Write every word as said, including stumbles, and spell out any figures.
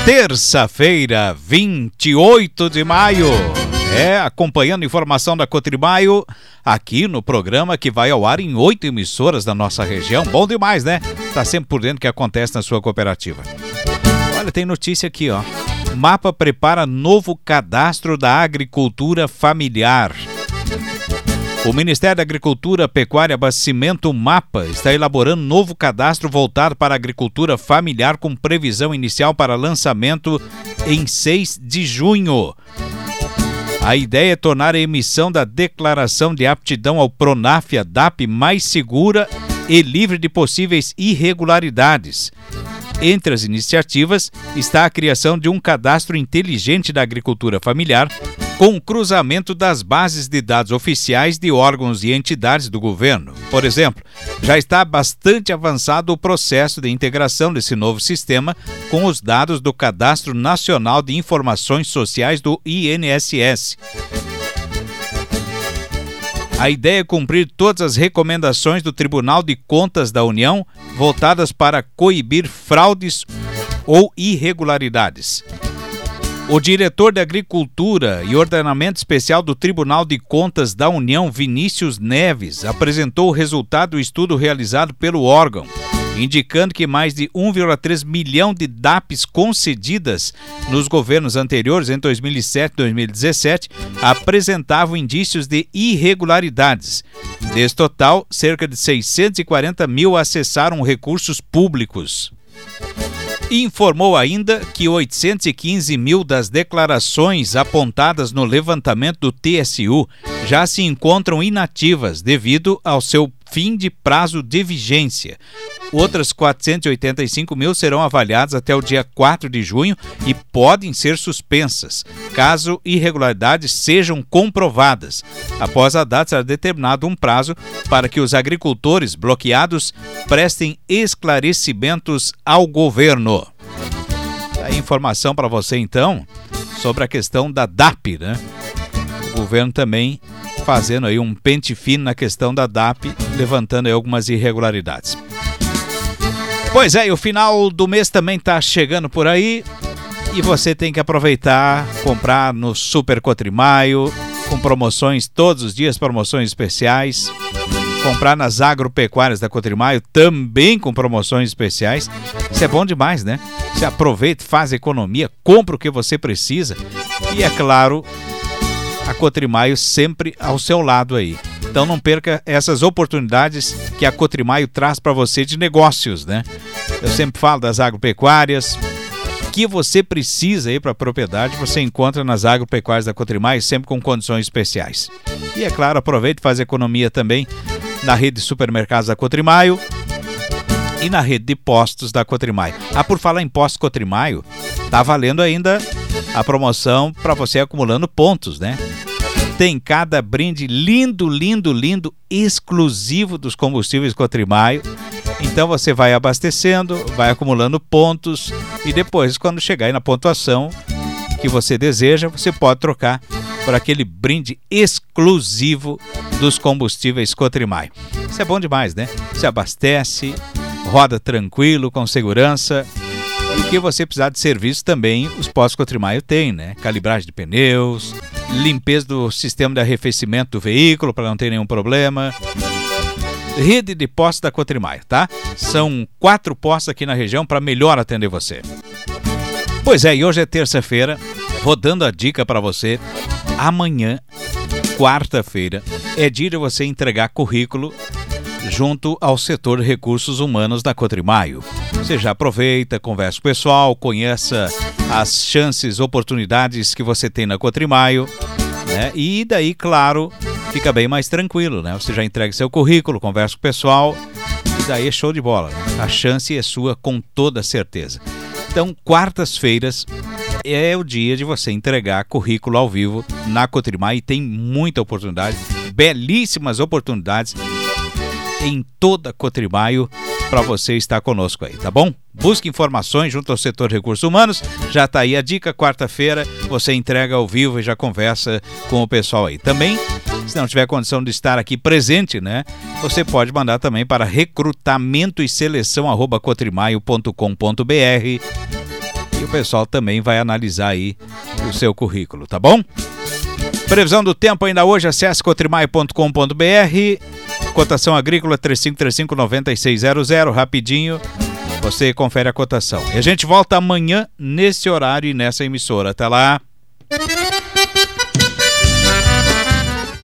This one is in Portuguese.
Terça-feira, vinte e oito de maio. É, acompanhando informação da Cotrimaio aqui no programa que vai ao ar em oito emissoras da nossa região. Bom demais, né? Tá sempre por dentro do que acontece na sua cooperativa. Olha, tem notícia aqui, ó. Mapa prepara novo cadastro da agricultura familiar. O Ministério da Agricultura, Pecuária e Abastecimento, MAPA, está elaborando novo cadastro voltado para a agricultura familiar com previsão inicial para lançamento em seis de junho. A ideia é tornar a emissão da declaração de aptidão ao Pronaf D A P mais segura e livre de possíveis irregularidades. Entre as iniciativas está a criação de um cadastro inteligente da agricultura familiar com o cruzamento das bases de dados oficiais de órgãos e entidades do governo. Por exemplo, já está bastante avançado o processo de integração desse novo sistema com os dados do Cadastro Nacional de Informações Sociais do I N S S. A ideia é cumprir todas as recomendações do Tribunal de Contas da União voltadas para coibir fraudes ou irregularidades. O diretor de Agricultura e Ordenamento Especial do Tribunal de Contas da União, Vinícius Neves, apresentou o resultado do estudo realizado pelo órgão, indicando que mais de um vírgula três milhão de D A Ps concedidas nos governos anteriores, em dois mil e sete e dois mil e dezessete, apresentavam indícios de irregularidades. Desse total, cerca de seiscentos e quarenta mil acessaram recursos públicos. Informou ainda que oitocentos e quinze mil das declarações apontadas no levantamento do T S U já se encontram inativas devido ao seu fim de prazo de vigência. Outras quatrocentos e oitenta e cinco mil serão avaliadas até o dia quatro de junho e podem ser suspensas, caso irregularidades sejam comprovadas. Após a data, será determinado um prazo para que os agricultores bloqueados prestem esclarecimentos ao governo. A informação para você, então, sobre a questão da D A P, né? O governo também fazendo aí um pente fino na questão da D A P, levantando aí algumas irregularidades. Pois é, e o final do mês também está chegando por aí e você tem que aproveitar, comprar no Super Cotrimaio, com promoções todos os dias, promoções especiais. Comprar nas agropecuárias da Cotrimaio, também com promoções especiais. Isso é bom demais, né? Você aproveita, faz economia, compra o que você precisa. E é claro, a Cotrimaio sempre ao seu lado aí. Então não perca essas oportunidades que a Cotrimaio traz para você de negócios, né? Eu sempre falo das agropecuárias. O que você precisa aí para a propriedade, você encontra nas agropecuárias da Cotrimaio, sempre com condições especiais. E é claro, aproveite e faz economia também na rede de supermercados da Cotrimaio e na rede de postos da Cotrimaio. Ah, por falar em postos Cotrimaio, tá valendo ainda a promoção para você acumulando pontos, né? Tem cada brinde lindo, lindo, lindo, exclusivo dos combustíveis Cotrimaio. Então você vai abastecendo, vai acumulando pontos e depois, quando chegar aí na pontuação que você deseja, você pode trocar por aquele brinde exclusivo dos combustíveis Cotrimaio. Isso é bom demais, né? Você abastece, roda tranquilo, com segurança. E o que você precisar de serviço também, os postos Cotrimaio tem, né? Calibragem de pneus, limpeza do sistema de arrefecimento do veículo para não ter nenhum problema. Rede de postos da Cotrimaio, tá? São quatro postos aqui na região para melhor atender você. Pois é, e hoje é terça-feira, vou dando a dica para você. Amanhã, quarta-feira, é dia de você entregar currículo junto ao setor de recursos humanos da Cotrimaio. Você já aproveita, conversa com o pessoal, conheça as chances, oportunidades que você tem na Cotrimaio, né? E daí, claro, fica bem mais tranquilo, né? Você já entrega seu currículo, conversa com o pessoal e daí é show de bola, né? A chance é sua com toda certeza. Então, quartas-feiras é o dia de você entregar currículo ao vivo na Cotrimaio e tem muita oportunidade, belíssimas oportunidades em toda Cotrimaio para você estar conosco aí, tá bom? Busque informações junto ao setor de recursos humanos, já está aí a dica, quarta-feira você entrega ao vivo e já conversa com o pessoal aí. Também, se não tiver condição de estar aqui presente, né, você pode mandar também para recrutamento e seleção arroba cotrimaio ponto com ponto br e o pessoal também vai analisar aí o seu currículo, tá bom? Previsão do tempo ainda hoje, acesse cotrimae ponto com ponto br. Cotação agrícola três cinco três cinco, nove seis zero zero, rapidinho, você confere a cotação. E a gente volta amanhã nesse horário e nessa emissora. Até lá!